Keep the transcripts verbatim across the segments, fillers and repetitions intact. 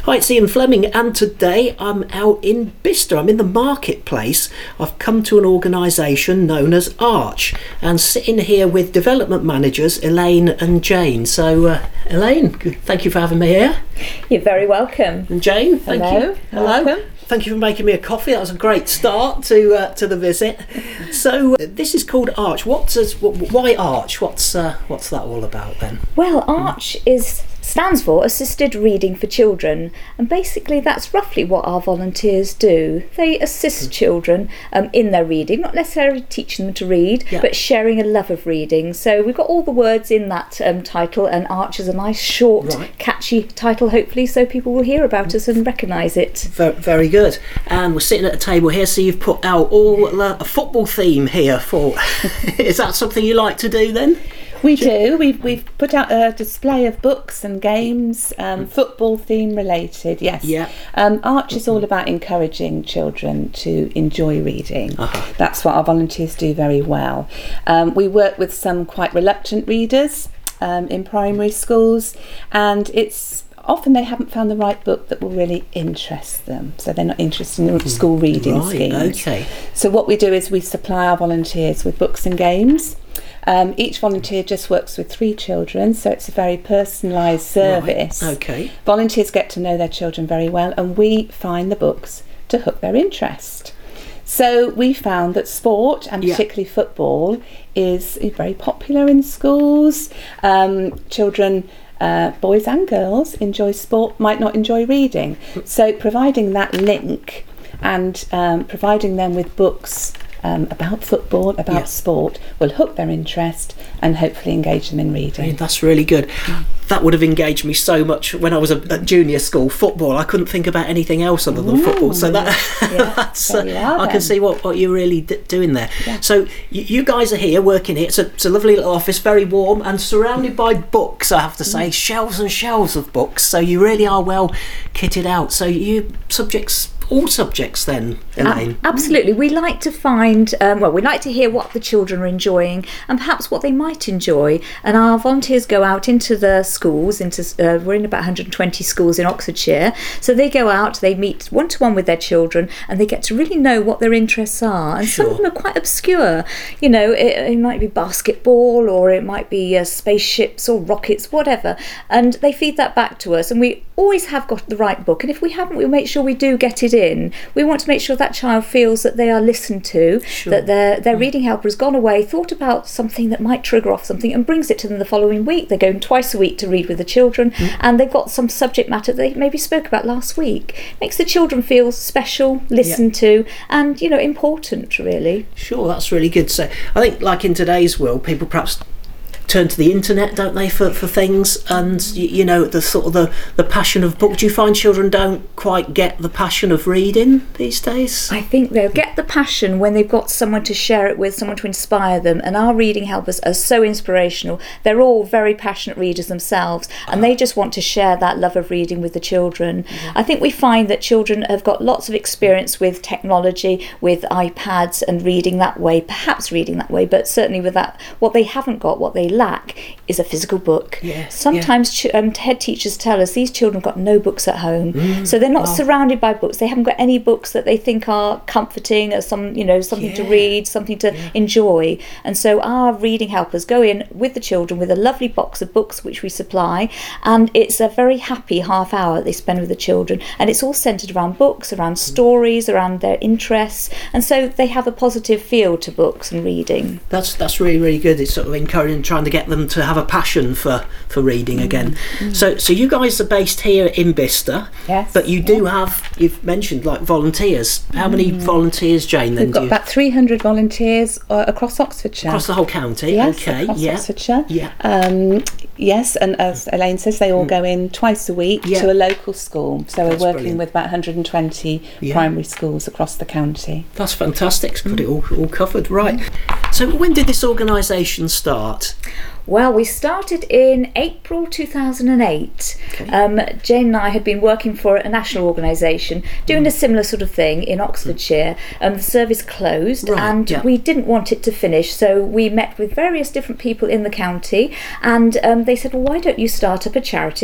Hi, it's Ian Fleming, and today I'm out in Bicester. I'm in the marketplace. I've come to an organisation known as Arch, and sitting here with development managers Elaine and Jane. So, uh, Elaine, thank you for having me here. You're very welcome. And Jane, thank Hello. you. Hello. Welcome. Thank you for making me a coffee. That was a great start to uh, to the visit. So, uh, this is called Arch. What does wh- why Arch? What's uh, what's that all about then? Well, Arch is stands for Assisted Reading for Children, and basically that's roughly what our volunteers do. They assist children um, in their reading, not necessarily teaching them to read, Yeah. but sharing a love of reading. So we've got all the words in that um, title, and Arch is a nice, short, Right. catchy title, hopefully, so people will hear about us and recognise it. Very, very good. And we're sitting at a table here, so you've put out all uh, a football theme here for. Is that something you like to do then? We do. We've we've put out a display of books and games, um, football theme related. Yes. Yeah. Um, Arch is all about encouraging children to enjoy reading. Uh-huh. That's what our volunteers do very well. Um, we work with some quite reluctant readers um, in primary schools, and it's often they haven't found the right book that will really interest them, so they're not interested in school reading Right, schemes. okay. So what we do is we supply our volunteers with books and games. Um, each volunteer just works with three children, so it's a very personalised service. Right, okay. Volunteers get to know their children very well, and we find the books to hook their interest. So we found that sport, and Yeah. particularly football, is very popular in schools. Um, children, uh, boys and girls, enjoy sport, might not enjoy reading. So providing that link and um, providing them with books Um, about football, about Yeah. sport, will hook their interest and hopefully engage them in Yeah, reading. that's really good. That would have engaged me so much when I was a- at junior school. Football, I couldn't think about anything else other than football. So that Yeah, that's, there you are I can then. see what, what you're really d- doing there. Yeah. So you, you guys are here working here. It's a, it's a lovely little office, very warm and surrounded by books. I have to say, shelves and shelves of books. So you really are well kitted out. So you subjects, all subjects then, Elaine. A- Absolutely. We like to find, um, well, we like to hear what the children are enjoying and perhaps what they might enjoy. And our volunteers go out into the schools, into uh, we're in about one hundred twenty schools in Oxfordshire. So they go out, they meet one-to-one with their children, and they get to really know what their interests are. And some of Sure. them are quite obscure. You know, it, it might be basketball, or it might be uh, spaceships or rockets, whatever. And they feed that back to us, and we always have got the right book. And if we haven't, we'll make sure we do get it in. We want to make sure that child feels that they are listened to, Sure. that their their reading helper has gone away, thought about something that might trigger off something, and brings it to them the following week. They're going twice a week to read with the children, and they've got some subject matter they maybe spoke about last week. Makes the children feel special, listened to, and you know, important, really. Sure, that's really good. So I think, like in today's world, people perhaps turn to the internet, don't they, for, for things, and you, you know, the sort of the, the passion of book. Do you find children don't quite get the passion of reading these days? I think they'll get the passion when they've got someone to share it with, someone to inspire them, and our reading helpers are so inspirational. They're all very passionate readers themselves, and they just want to share that love of reading with the children. I think we find that children have got lots of experience with technology, with iPads and reading that way, perhaps reading that way, but certainly with that, what they haven't got, what they lack, is a physical book. Yeah, Sometimes ch- um, head teachers tell us these children have got no books at home, Mm. so they're not surrounded by books. They haven't got any books that they think are comforting, or some, you know, something to Yeah. read, something to enjoy. And so our reading helpers go in with the children with a lovely box of books which we supply, and it's a very happy half hour they spend with the children, and it's all centred around books, around stories, around their interests, and so they have a positive feel to books and reading. That's that's really really good. It's sort of encouraging, trying to get them to have a passion for, for reading again. So so you guys are based here in Bicester, Yes, but you do have, you've mentioned like volunteers. How many volunteers, Jane? Then We've do got you, about three hundred volunteers uh, across Oxfordshire. across the whole county? Yes, okay, across yeah, Oxfordshire. yeah. Um, yes, and as Elaine says, they all go in twice a week Yeah. to a local school. So That's we're working brilliant. with about one hundred twenty Yeah. primary schools across the county. That's fantastic. It's got it all, all covered, right? So when did this organisation start? Well, we started in April two thousand eight. Okay. Um, Jane and I had been working for a national organisation doing a similar sort of thing in Oxfordshire, and the service closed, Right, and yeah. we didn't want it to finish, so we met with various different people in the county, and um, they said, well, why don't you start up a charity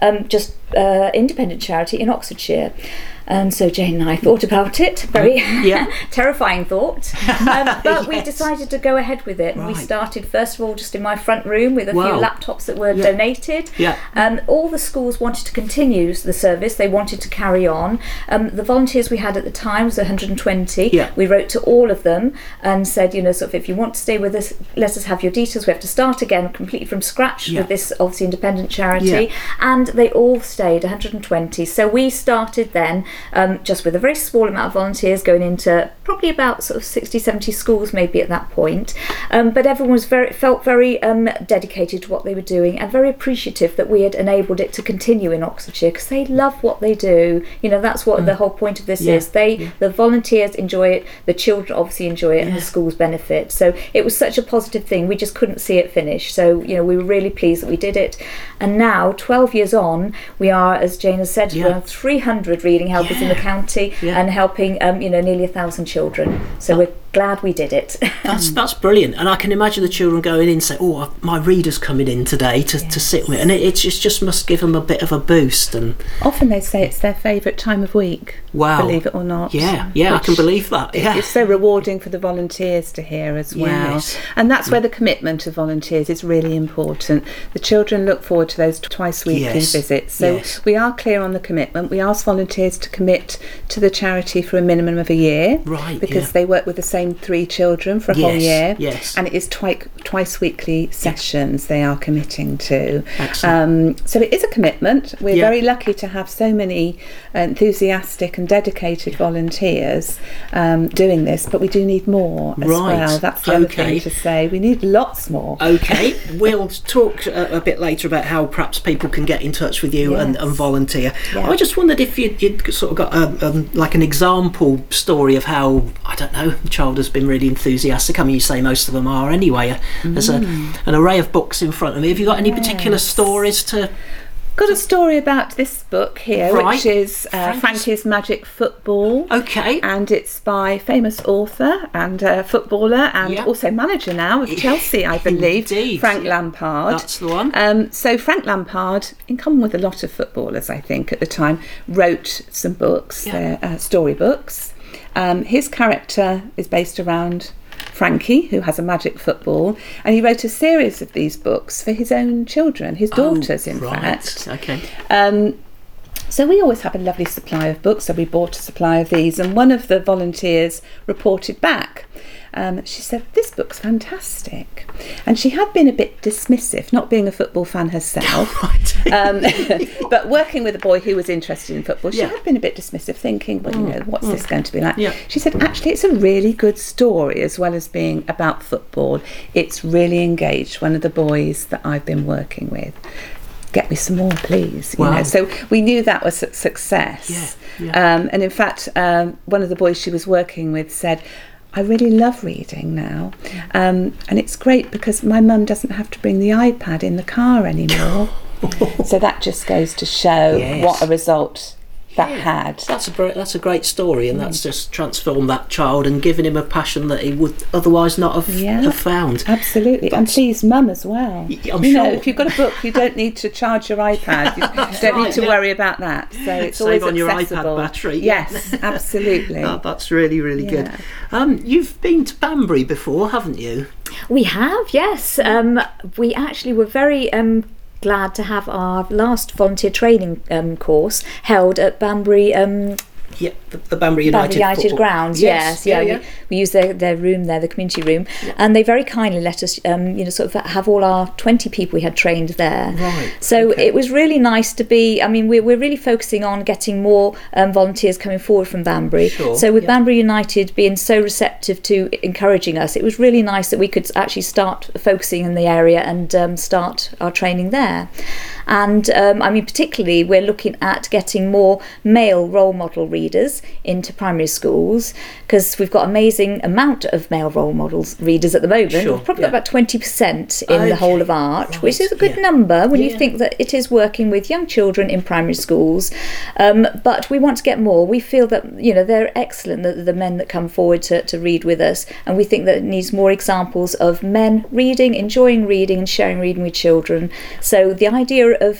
um, just uh, independent charity in Oxfordshire. And so Jane and I thought about it, very yeah. terrifying thought, um, but yes. we decided to go ahead with it. And right. we started first of all just in my front room with a wow. few laptops that were yeah. donated. Yeah. Um, all the schools wanted to continue the service, they wanted to carry on. Um, the volunteers we had at the time was one hundred twenty. Yeah. We wrote to all of them and said, you know, sort of, if you want to stay with us, let us have your details. We have to start again completely from scratch yeah. with this obviously independent charity. Yeah. And they all stayed, one hundred twenty. So we started then um, just with a very small amount of volunteers going into probably about sort of sixty, seventy schools maybe at that point. Um, but everyone was very felt very um, dedicated to what they were doing and very appreciative that we had enabled it to continue in Oxfordshire, because they love what they do. You know, that's what mm. the whole point of this yeah. is. They, yeah. the volunteers enjoy it, the children obviously enjoy it, yeah. and the schools benefit. So it was such a positive thing. We just couldn't see it finish. So, you know, we were really pleased that we did it. And now, twelve years on, we are, as Jane has said, yeah. we're three hundred reading helpers yeah. in the county. Yeah. And helping, um, you know, nearly a thousand children. So we're glad we did it. That's that's brilliant, and I can imagine the children going in and say, "Oh, my reader's coming in today to, yes. to sit with," and it, it just just must give them a bit of a boost. And often they say it's their favourite time of week. Wow, believe it or not. Yeah, yeah, I can believe that. Yeah, it's so rewarding for the volunteers to hear as well, yes. and that's where the commitment of volunteers is really important. The children look forward to those twice weekly yes. visits. So yes. we are clear on the commitment. We ask volunteers to commit to the charity for a minimum of a year, right? Because yeah. they work with the same three children for a yes. whole year. Yes, and it is twice twice weekly sessions they are committing to. Excellent. Um, so it is a commitment. We're yeah. very lucky to have so many enthusiastic and dedicated volunteers um, doing this, but we do need more as right. well. That's the okay. other thing to say. We need lots more. Okay, we'll talk a, a bit later about how perhaps people can get in touch with you yes. and, and volunteer. Yeah. I just wondered if you'd, you'd sort of got a, um, like an example story of how, I don't know, the child has been really enthusiastic. I mean, you say most of them are anyway. Mm. There's a, an array of books in front of me. Have you got any yes. particular stories to... Got a story about this book here, right. which is uh, Frankie's... Frankie's Magic Football. Okay. And it's by famous author and uh, footballer and yep. also manager now of Chelsea, I believe, Indeed. Frank yeah. Lampard. That's the one. Um, so Frank Lampard, in common with a lot of footballers, I think, at the time, wrote some books, yeah. uh, storybooks. Um, his character is based around Frankie, who has a magic football, and he wrote a series of these books for his own children, his daughters, oh, in right. fact. Okay. Um, so we always have a lovely supply of books, so we bought a supply of these, and one of the volunteers reported back. Um, she said, "This book's fantastic," and she had been a bit dismissive, not being a football fan herself, right. um, but working with a boy who was interested in football, she yeah. had been a bit dismissive, thinking, well, you know, what's mm. this going to be like? Yeah. She said, actually, it's a really good story, as well as being about football. It's really engaged one of the boys that I've been working with. Get me some more, please. You wow. know, so we knew that was a success. Yeah. Yeah. Um, and in fact, um, one of the boys she was working with said, "I really love reading now, um, and it's great because my mum doesn't have to bring the iPad in the car anymore." So that just goes to show yes. what a result that yeah. had. That's a great, that's a great story, and mm. that's just transformed that child and given him a passion that he would otherwise not have, yeah. have found. Absolutely, that's, and please, mum as well. I'm you sure. know, if you've got a book, you don't need to charge your iPad. You don't right, need to yeah. worry about that. So it's Save always on your accessible. iPad battery. Yes, absolutely. Oh, that's really, really yeah. good. Um, you've been to Banbury before, haven't you? We have, yes. Um, we actually were very um, glad to have our last volunteer training um, course held at Banbury. Um, Yeah, the, the Banbury United, Banbury United football. grounds. Yes, Yes, yeah. yeah, yeah. We, we used their, their room there, the community room, yeah. and they very kindly let us, um, you know, sort of have all our twenty people we had trained there. Right. So okay. it was really nice to be. I mean, we're we're really focusing on getting more um, volunteers coming forward from Banbury. Sure, so with yeah. Banbury United being so receptive to encouraging us, it was really nice that we could actually start focusing in the area and um, start our training there. And um, I mean, particularly, we're looking at getting more male role model readers into primary schools, because we've got amazing amount of male role models readers at the moment. Sure, we've probably yeah. got about twenty percent in okay. the whole of Arch, right. which is a good yeah. number when yeah. you think that it is working with young children in primary schools. Um, but we want to get more. We feel that, you know, they're excellent, the, the men that come forward to, to read with us, and we think that it needs more examples of men reading, enjoying reading and sharing reading with children. So the idea of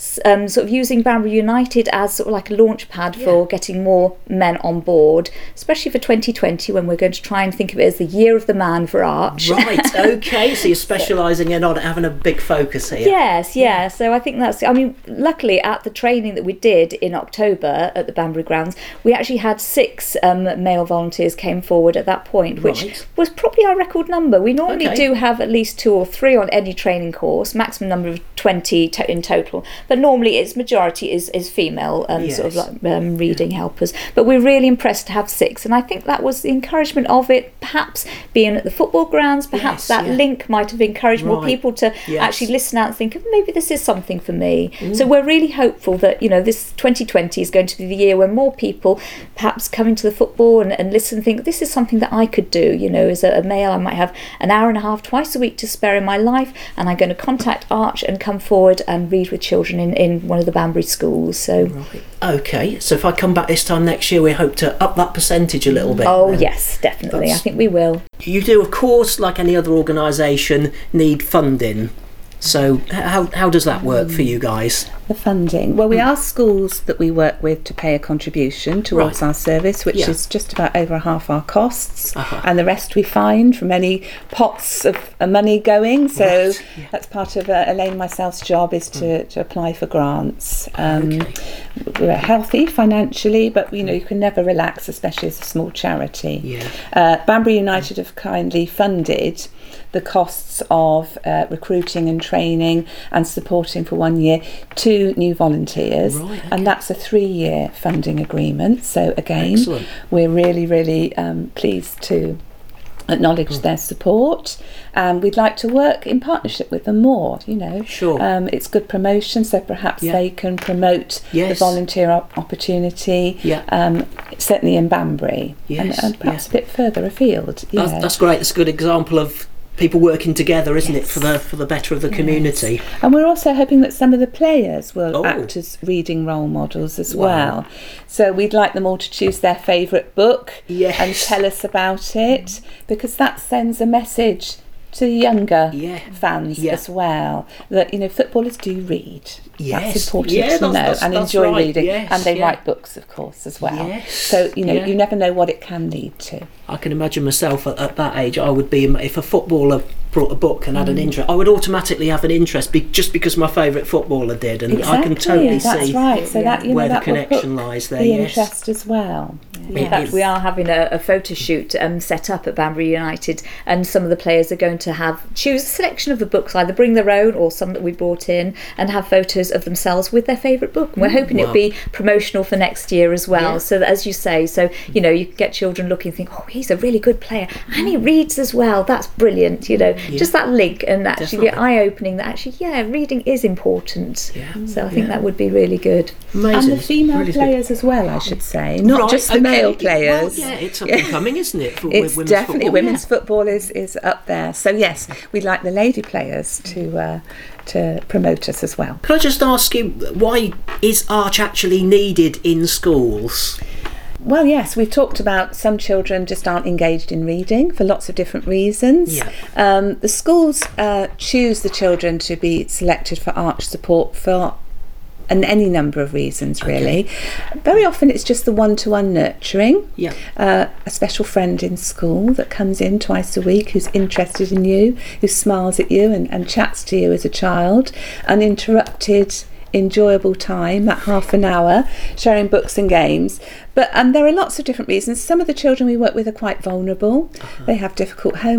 s- um, sort of using Banbury United as sort of like a launch pad Yeah. for getting more men on board, especially for twenty twenty, when we're going to try and think of it as the year of the man for Arch. Right, okay, so you're specialising in on having a big focus here. Yes, yeah. So I think that's, I mean, luckily at the training that we did in October at the Banbury grounds, we actually had six um, male volunteers came forward at that point, which Right. was probably our record number. We normally Okay. do have at least two or three on any training course, maximum number of twenty to- in total. But normally its majority is, is female um, sort of Yes. like um, reading helpers. But we're really impressed to have six. And I think that was the encouragement of it, perhaps being at the football grounds, perhaps Yes, that yeah. link might have encouraged more Right. people to Yes. actually listen out and think, maybe this is something for me. Mm. So we're really hopeful that, you know, this twenty twenty is going to be the year when more people perhaps come into the football and, and listen and think, this is something that I could do. You know, as a, a male, I might have an hour and a half twice a week to spare in my life, and I'm going to contact Arch and come forward and read with children in, in one of the Banbury schools. So, Right. Okay, so if I come back this time next year, we hope to up that percentage a little bit. oh then. yes, definitely. That's- I think we will. You do, of course, like any other organisation, need funding. So h- how how does that work for you guys? The funding. Well, we ask schools that we work with to pay a contribution towards Right. our service, which Yeah. is just about over half our costs, Uh-huh. and the rest we find from any pots of uh, money going. So Right, yeah. that's part of uh, Elaine and myself's job, is to, to apply for grants. Um, Okay. We're healthy financially, but you know you can never relax, especially as a small charity. Yeah. Uh, Banbury United have kindly funded the costs of uh, recruiting and training and supporting for one year two new volunteers, Right, okay. and that's a three-year funding agreement. So again, Excellent. we're really, really um, pleased to acknowledge Hmm. their support, and we'd like to work in partnership with them more. You know, Sure. um, it's good promotion, so perhaps Yeah. they can promote Yes. the volunteer op- opportunity. Yeah. Um, certainly in Banbury, Yes, and, and perhaps yeah. a bit further afield. Yeah. That's, that's great. That's a good example of people working together, isn't it, for the for the better of the community. And we're also hoping that some of the players will Oh. act as reading role models as Wow. well. So we'd like them all to choose their favourite book Yes. and tell us about it, because that sends a message to younger Yeah. fans Yeah. as well, that you know footballers do read. Yes. That's important Yeah, to that's- know, that's- and that's enjoy right. reading. Yes, And they yeah. write books, of course, as well. Yes. So you know Yeah. you never know what it can lead to. I can imagine myself at, at that age. I would be, if a footballer brought a book and had an interest, I would automatically have an interest be, just because my favourite footballer did, and I can totally that's see right. So that you know where the that will connection put lies there. the Yes. interest as well. Yeah. In fact, we are having a, a photo shoot um, set up at Banbury United, and some of the players are going to have choose a selection of the books, either bring their own or some that we brought in, and have photos of themselves with their favourite book. And we're hoping Wow. it'll be promotional for next year as well. Yeah. So that, as you say, so you know, you can get children looking, and think, oh, he's a really good player, and he reads as well. That's brilliant. You know, Yeah. just that link, and actually be Definitely. eye-opening that actually, yeah, reading is important. Yeah. So I think Yeah. that would be really good. Amazing. And the female Really good. players as well, I should say, not Right, just the okay. male Well, players. yeah, it's up and coming, isn't it? For It's women's definitely football? women's football is, is up there. So yes, we'd like the lady players to uh, to promote us as well. Can I just ask you, why is Arch actually needed in schools? Well, yes, we've talked about some children just aren't engaged in reading for lots of different reasons. Yeah. Um, the schools uh, choose the children to be selected for Arch support for and any number of reasons, really. Very often it's just the one-to-one nurturing. Yeah. Uh, a special friend in school that comes in twice a week who's interested in you, who smiles at you and, and chats to you as a child. Uninterrupted, enjoyable time, that half an hour, sharing books and games. But um, there are lots of different reasons. Some of the children we work with are quite vulnerable. Uh-huh. They have difficult home